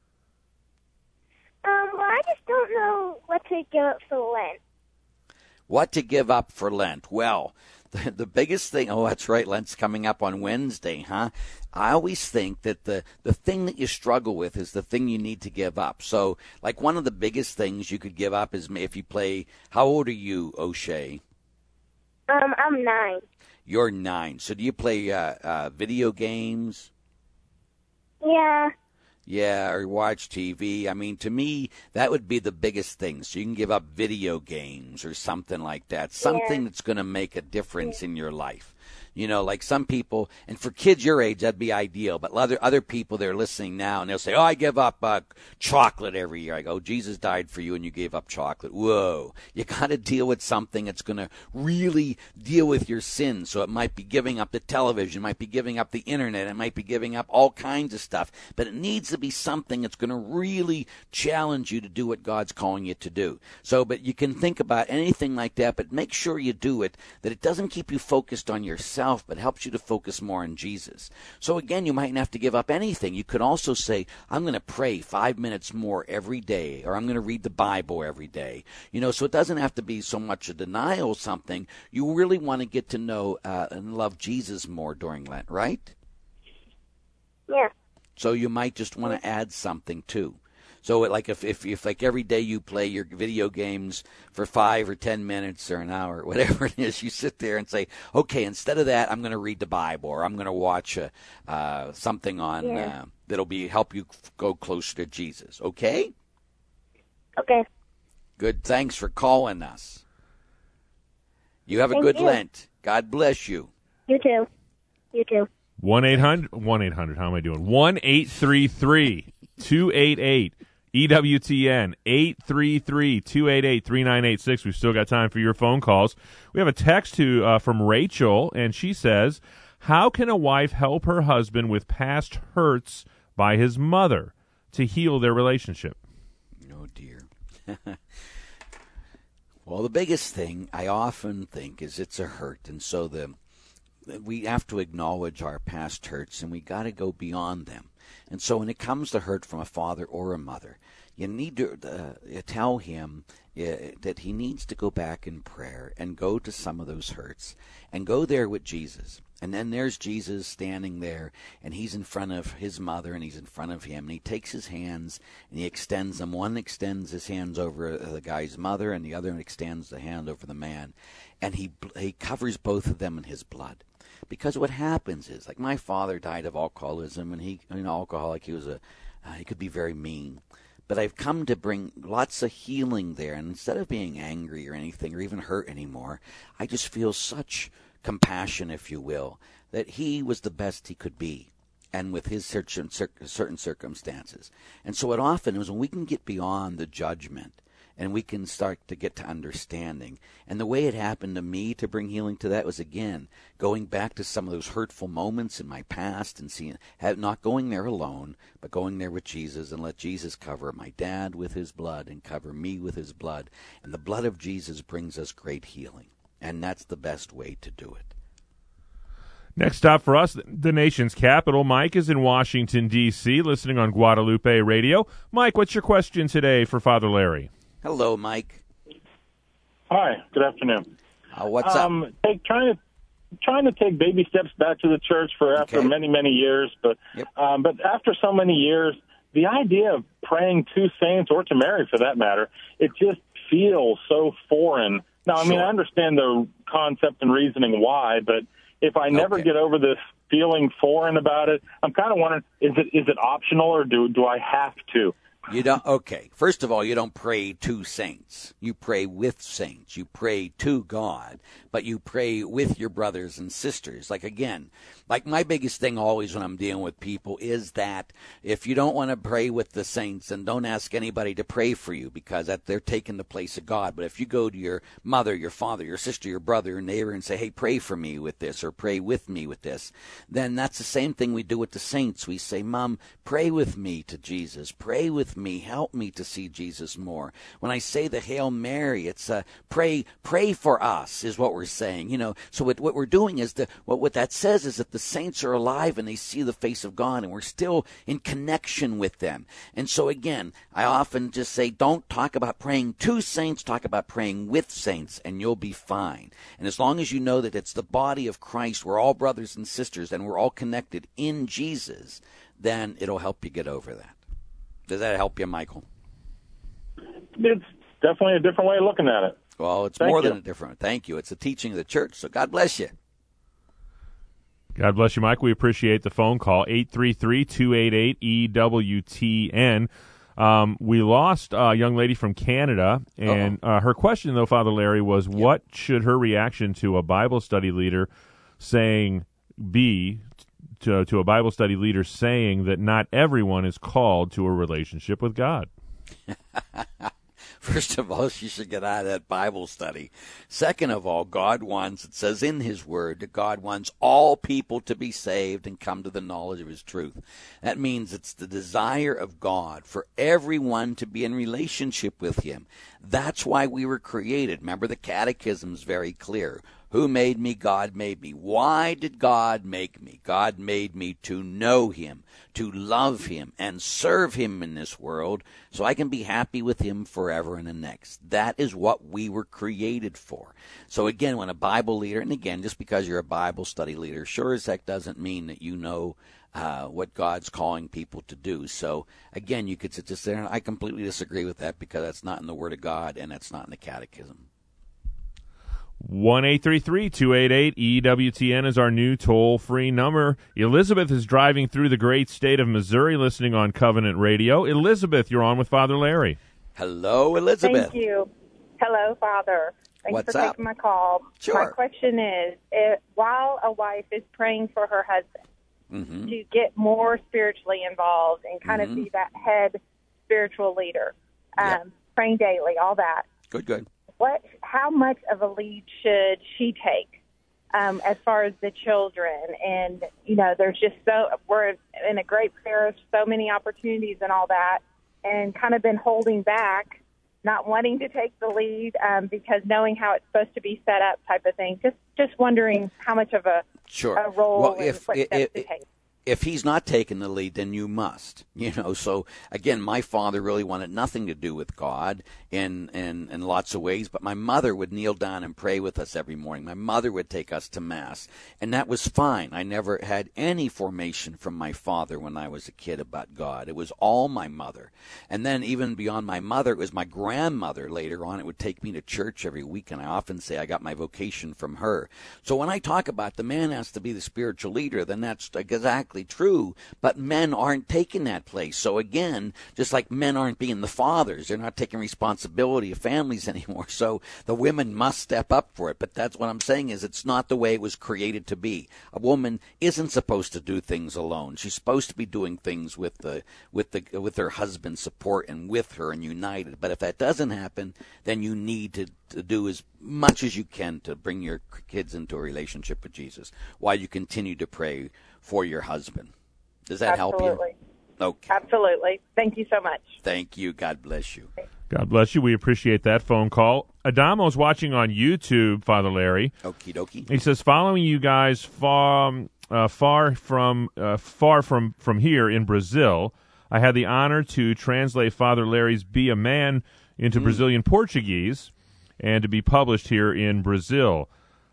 Well, I just don't know what to give up for Lent. What to give up for Lent? Well, the biggest thing, that's right, Lent's coming up on Wednesday, huh? I always think that the thing that you struggle with is the thing you need to give up. So, like, one of the biggest things you could give up is if you play, how old are you, O'Shea? I'm 9. You're 9. So do you play video games? Yeah. Yeah, or watch TV. I mean, to me, that would be the biggest thing. So you can give up video games or something like that. Something that's going to make a difference in your life. Like some people, and for kids your age, that'd be ideal. But other people, they're listening now, and they'll say, I give up chocolate every year. I go, Jesus died for you, and you gave up chocolate. Whoa. You got to deal with something that's going to really deal with your sins. So it might be giving up the television, it might be giving up the internet, it might be giving up all kinds of stuff. But it needs to be something that's going to really challenge you to do what God's calling you to do. So, but you can think about anything like that, but make sure you do it, that it doesn't keep you focused on yourself, but helps you to focus more on Jesus. So again, you mightn't have to give up anything. You could also say, I'm going to pray 5 minutes more every day, or I'm going to read the Bible every day. So it doesn't have to be so much a denial of something. You really want to get to know and love Jesus more during Lent, right? Yeah. So you might just want to add something too. So like if like every day you play your video games for 5 or 10 minutes or an hour, whatever it is, you sit there and say, okay, instead of that, I'm going to read the Bible, or I'm going to watch something on that'll help you go closer to Jesus. Okay? Okay. Good. Thanks for calling us. You have a Thank good you. Lent. God bless you. You too. You too. 1-800, how am I doing? 1-833-288 EWTN, 833-288-3986. We've still got time for your phone calls. We have a text from Rachel, and she says, how can a wife help her husband with past hurts by his mother to heal their relationship? Oh, dear. Well, the biggest thing I often think is it's a hurt, and so we have to acknowledge our past hurts, and we got to go beyond them. And so when it comes to hurt from a father or a mother, you need to tell him that he needs to go back in prayer and go to some of those hurts and go there with Jesus. And then there's Jesus standing there, and he's in front of his mother, and he's in front of him, and he takes his hands, and he extends them. One extends his hands over the guy's mother, and the other extends the hand over the man. And he covers both of them in his blood. Because what happens is, like my father died of alcoholism, and he could be very mean. But I've come to bring lots of healing there, and instead of being angry or anything, or even hurt anymore, I just feel such compassion, if you will, that he was the best he could be, and with his certain circumstances. And so it often is when we can get beyond the judgment, and we can start to get to understanding. And the way it happened to me to bring healing to that was, again, going back to some of those hurtful moments in my past and not going there alone, but going there with Jesus and let Jesus cover my dad with his blood and cover me with his blood. And the blood of Jesus brings us great healing. And that's the best way to do it. Next stop for us, the nation's capital. Mike is in Washington, D.C., listening on Guadalupe Radio. Mike, what's your question today for Father Larry? Hello, Mike. Hi, good afternoon. What's up? Trying to take baby steps back to the church after many, many years, but after so many years, the idea of praying to saints or to Mary, for that matter, it just feels so foreign. Now, I mean, I understand the concept and reasoning why, but if I never get over this feeling foreign about it, I'm kind of wondering, is it optional, or do I have to? You don't. Okay. First of all, you don't pray to saints. You pray with saints. You pray to God, but you pray with your brothers and sisters. Like my biggest thing always when I'm dealing with people is that if you don't want to pray with the saints, then don't ask anybody to pray for you, because they're taking the place of God. But if you go to your mother, your father, your sister, your brother, your neighbor, and say, hey, pray for me with this, or pray with me with this, then that's the same thing we do with the saints. We say, Mom, pray with me to Jesus. Pray with me. Help me to see Jesus more. When I say the Hail Mary, it's pray for us is what we're saying. So what we're doing is what that says is that the saints are alive and they see the face of God, and we're still in connection with them. And so again, I often just say, don't talk about praying to saints, talk about praying with saints, and you'll be fine. And as long as you know that it's the body of Christ, we're all brothers and sisters, and we're all connected in Jesus, then it'll help you get over that. Does that help you, Michael? It's definitely a different way of looking at it. Well, it's more than a different. Thank you. It's a teaching of the church, so God bless you. God bless you, Mike. We appreciate the phone call, 833-288-EWTN. We lost a young lady from Canada, and her question, though, Father Larry, was what should her reaction to a Bible study leader be to a Bible study leader saying that not everyone is called to a relationship with God? First of all, she should get out of that Bible study. Second of all, it says in his word that God wants all people to be saved and come to the knowledge of his truth. That means it's the desire of God for everyone to be in relationship with him. That's why we were created. Remember, the catechism's very clear. Who made me? God made me. Why did God make me? God made me to know him, to love him, and serve him in this world so I can be happy with him forever and the next. That is what we were created for. So again, when a Bible leader, and again, just because you're a Bible study leader, sure as heck doesn't mean that you know what God's calling people to do. So, again, you could sit just there, and I completely disagree with that because that's not in the Word of God and that's not in the Catechism. 1-833-288-EWTN is our new toll-free number. Elizabeth is driving through the great state of Missouri listening on Covenant Radio. Elizabeth, you're on with Father Larry. Hello, Elizabeth. Thank you. Hello, Father. Thanks for taking my call. Sure. My question is, while a wife is praying for her husband to get more spiritually involved and kind of be that head spiritual leader, praying daily, all that. Good. How much of a lead should she take as far as the children? And, there's just we're in a great parish, so many opportunities and all that, and kind of been holding back, not wanting to take the lead because knowing how it's supposed to be set up type of thing. Just wondering how much of a role and what steps to take. If he's not taking the lead, then you must, So, again, my father really wanted nothing to do with God in lots of ways, but my mother would kneel down and pray with us every morning. My mother would take us to Mass, and that was fine. I never had any formation from my father when I was a kid about God. It was all my mother. And then even beyond my mother, it was my grandmother later on. It would take me to church every week, and I often say I got my vocation from her. So when I talk about the man has to be the spiritual leader, then that's exactly true, but men aren't taking that place. So again, just like men aren't being the fathers, they're not taking responsibility of families anymore. So the women must step up for it. But that's what I'm saying is it's not the way it was created to be. A woman isn't supposed to do things alone. She's supposed to be doing things with her husband's support and with her and united. But if that doesn't happen, then you need to do as much as you can to bring your kids into a relationship with Jesus while you continue to pray for your husband. Does that help you? Okay. Absolutely. Thank you so much. Thank you. God bless you. God bless you. We appreciate that phone call. Adamo's watching on YouTube, Father Larry. Okie dokie. He says, following you guys far from here in Brazil, I had the honor to translate Father Larry's Be a Man into Brazilian Portuguese and to be published here in Brazil.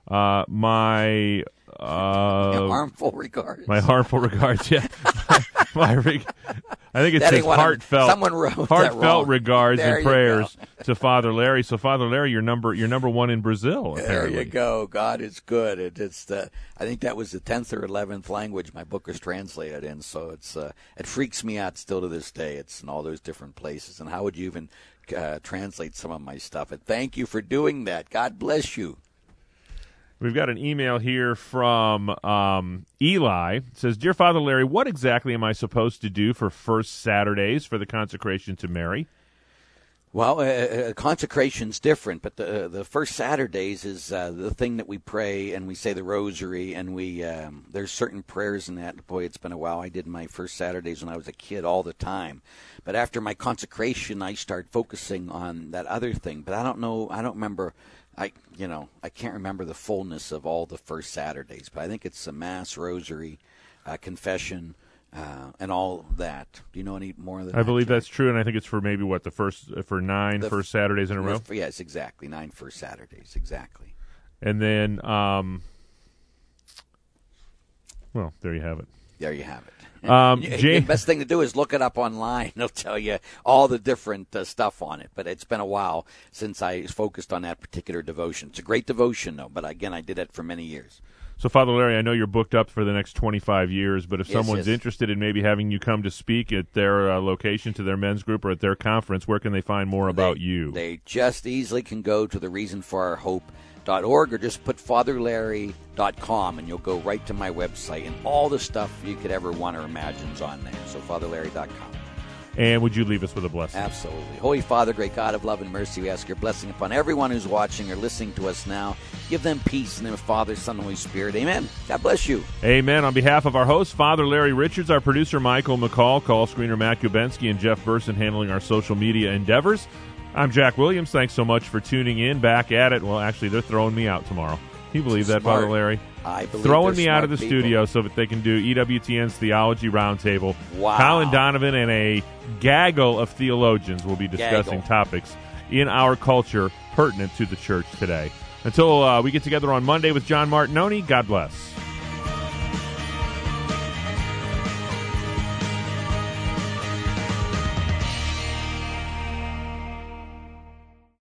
My harmful regards. My harmful regards, yeah. I think it says heartfelt. Someone wrote heartfelt regards there and prayers to Father Larry. So, Father Larry, you're number one in Brazil. Apparently. There you go. God is good. I think that was the 10th or 11th language my book was translated in. So it freaks me out still to this day. It's in all those different places. And how would you even translate some of my stuff? And thank you for doing that. God bless you. We've got an email here from Eli. It says, Dear Father Larry, what exactly am I supposed to do for first Saturdays for the consecration to Mary? Well, consecration's different, but the first Saturdays is the thing that we pray, and we say the rosary, and there's certain prayers in that. Boy, it's been a while. I did my first Saturdays when I was a kid all the time. But after my consecration, I start focusing on that other thing. But I don't remember. I can't remember the fullness of all the first Saturdays, but I think it's a Mass, Rosary, confession, and all that. Do you know any more of that? I believe that's true, and I think it's for maybe for 9 first Saturdays in a row? Yes, exactly. 9 first Saturdays, exactly. And then, well, there you have it. There you have it. The best thing to do is look it up online. It'll tell you all the different stuff on it. But it's been a while since I focused on that particular devotion. It's a great devotion, though. But again, I did it for many years. So, Father Larry, I know you're booked up for the next 25 years, but if someone's interested in maybe having you come to speak at their location to their men's group or at their conference, where can they find more about you? They just easily can go to thereasonforourhope.org or just put fatherlarry.com and you'll go right to my website, and all the stuff you could ever want or imagine is on there. So fatherlarry.com. And would you leave us with a blessing? Absolutely. Holy Father, great God of love and mercy, we ask your blessing upon everyone who's watching or listening to us now. Give them peace in the name of Father, Son, and Holy Spirit. Amen. God bless you. Amen. On behalf of our host, Father Larry Richards, our producer, Michael McCall, call screener, Matt Kubensky, and Jeff Burson handling our social media endeavors, I'm Jack Williams. Thanks so much for tuning in. Back at it. Well, actually, they're throwing me out tomorrow. Can you believe that, Father Larry? I believe throwing me out of the people. studio so that they can do EWTN's Theology Roundtable. Wow. Colin Donovan and a gaggle of theologians will be discussing topics in our culture pertinent to the church today. Until we get together on Monday with John Martinoni, God bless.